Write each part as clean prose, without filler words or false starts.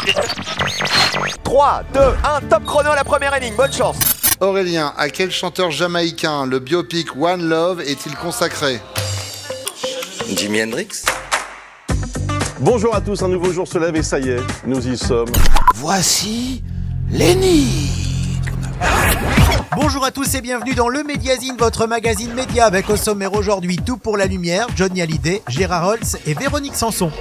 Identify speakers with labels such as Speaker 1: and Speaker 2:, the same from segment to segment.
Speaker 1: 3, 2, 1, top chrono à la première énigme, bonne chance.
Speaker 2: Aurélien, à quel chanteur jamaïcain le biopic One Love est-il consacré?
Speaker 3: Jimi Hendrix.
Speaker 4: Bonjour à tous, un nouveau jour se lève et ça y est, nous y sommes.
Speaker 5: Voici l'énigme.
Speaker 6: Bonjour à tous et bienvenue dans le Médiazine, votre magazine média avec au sommaire aujourd'hui Tout pour la lumière, Johnny Hallyday, Gérard Holtz et Véronique Sanson.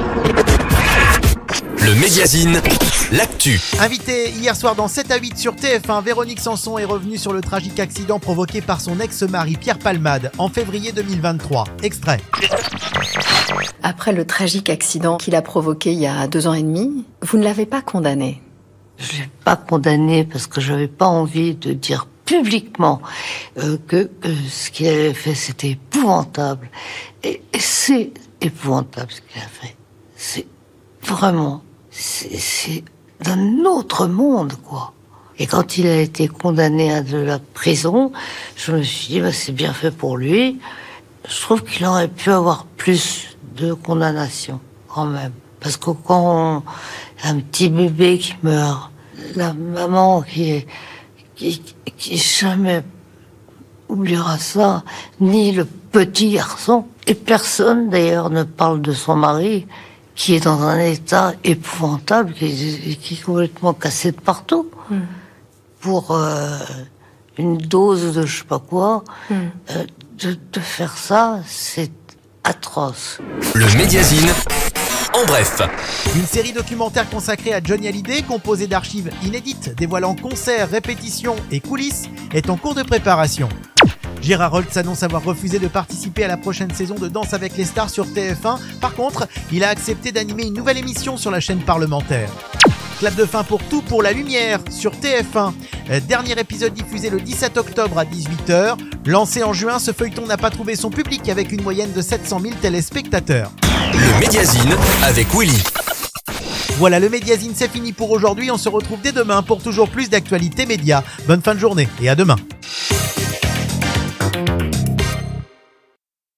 Speaker 7: Le Médiazine, l'actu.
Speaker 6: Invitée hier soir dans 7 à 8 sur TF1, Véronique Sanson est revenue sur le tragique accident provoqué par son ex-mari Pierre Palmade en février 2023. Extrait.
Speaker 8: Après le tragique accident qu'il a provoqué il y a 2 ans et demi, vous ne l'avez pas condamné.
Speaker 9: Je l'ai pas condamné parce que j'avais pas envie de dire publiquement que ce qu'il avait fait c'était épouvantable. Et c'est épouvantable ce qu'il a fait. C'est vraiment, c'est d'un autre monde, quoi. Et quand il a été condamné à de la prison, je me suis dit, c'est bien fait pour lui. Je trouve qu'il aurait pu avoir plus de condamnation, quand même. Parce que quand un petit bébé qui meurt, la maman qui jamais oubliera ça, ni le petit garçon, et personne d'ailleurs ne parle de son mari, qui est dans un état épouvantable, qui est complètement cassé de partout, pour une dose de je sais pas quoi, de faire ça, c'est atroce.
Speaker 7: Le Médiazine, en bref.
Speaker 6: Une série documentaire consacrée à Johnny Hallyday, composée d'archives inédites, dévoilant concerts, répétitions et coulisses, est en cours de préparation. Gérard Holtz annonce avoir refusé de participer à la prochaine saison de Danse avec les stars sur TF1. Par contre, il a accepté d'animer une nouvelle émission sur la chaîne parlementaire. Clap de fin pour Tout pour la lumière sur TF1. Dernier épisode diffusé le 17 octobre à 18h. Lancé en juin, ce feuilleton n'a pas trouvé son public avec une moyenne de 700 000 téléspectateurs.
Speaker 7: Le Médiazine avec Willy.
Speaker 6: Voilà, le Médiazine, c'est fini pour aujourd'hui. On se retrouve dès demain pour toujours plus d'actualités médias. Bonne fin de journée et à demain.